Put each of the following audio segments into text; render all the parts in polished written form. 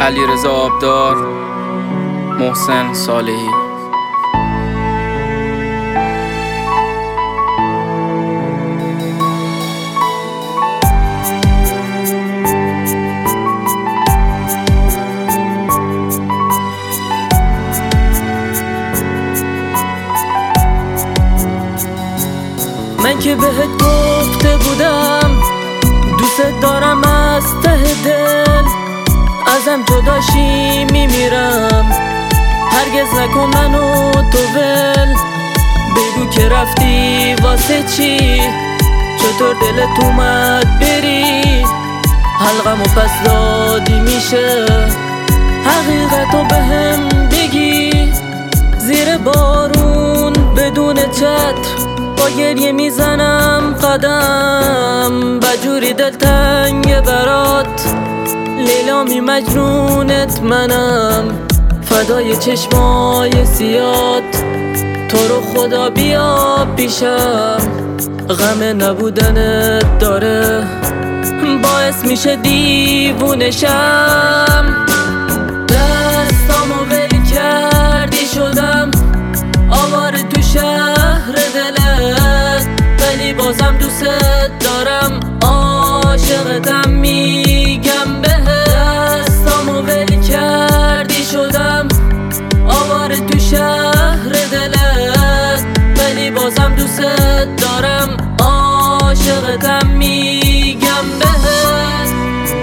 علیرضا آبدار، محسن صالحی. من که بهت گفته بودم دوست دارم از ته دل، ازم جداشی میمیرم، هرگز نکن منو تو ول. بگو که رفتی واسه چی، چطور دلت اومد بری، حلقمو پس دادی میشه حقیقتو بهم بگی. زیر بارون بدون چتر با گریه میزنم قدم، بجوری دلتنگ برات لیلامی مجنونت منم، فدای چشمای سیاد تو رو خدا بیا پیشم. غم نبودنت داره باعث میشه دیوونشم، دستامو ول کردی شدم آواره تو شهر دلت، ولی بازم دوست دارم عاشقتم میگم بهت. دستامو ول کردی شدم آواره تو شهر دلت، ولی بازم دوست دارم عاشقتم میگم بهت.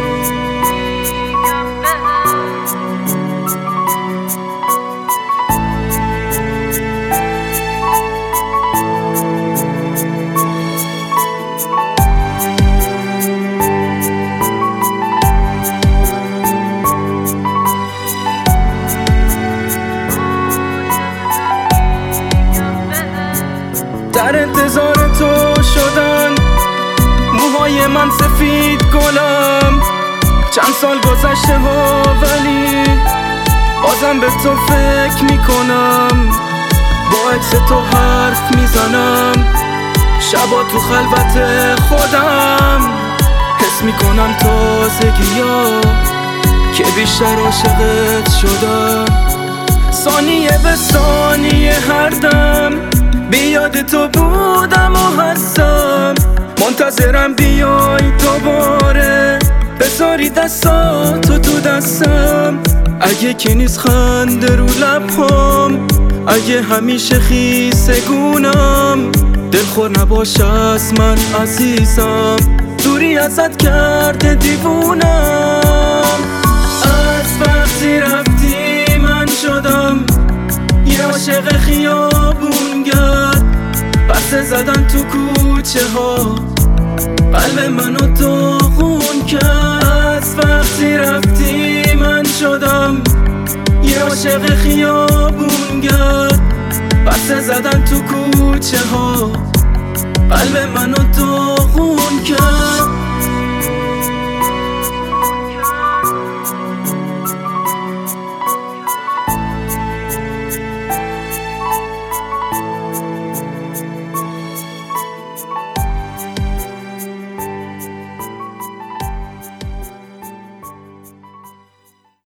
در انتظار تو شدن موهای من سفید گلم، چند سال گذشته ها ولی بازم به تو فکر میکنم، با عکس تو حرف میزنم، شبا تو خلوت خودم حس میکنم تازگیا که بیشتر عاشقت شدم. ثانیه به ثانیه هر دم بیاد تو بودم و هستم، منتظرم بیای دوباره بذاری دستاتو تو دستم. اگه که نیست خنده رو لبام، اگه همیشه خیسه گونم، دلخور نباش از من عزیزم، دوری ازت کرده دیوونم. از وقتی رفتی من شدم یه عاشق خیابونگرد، پرسه زدن تو کوچه ها قلب منو داغون کرد. از وقتی رفتی من شدم یه عاشق خیابونگرد، پرسه زدن تو کوچه ها قلب منو داغون کرد.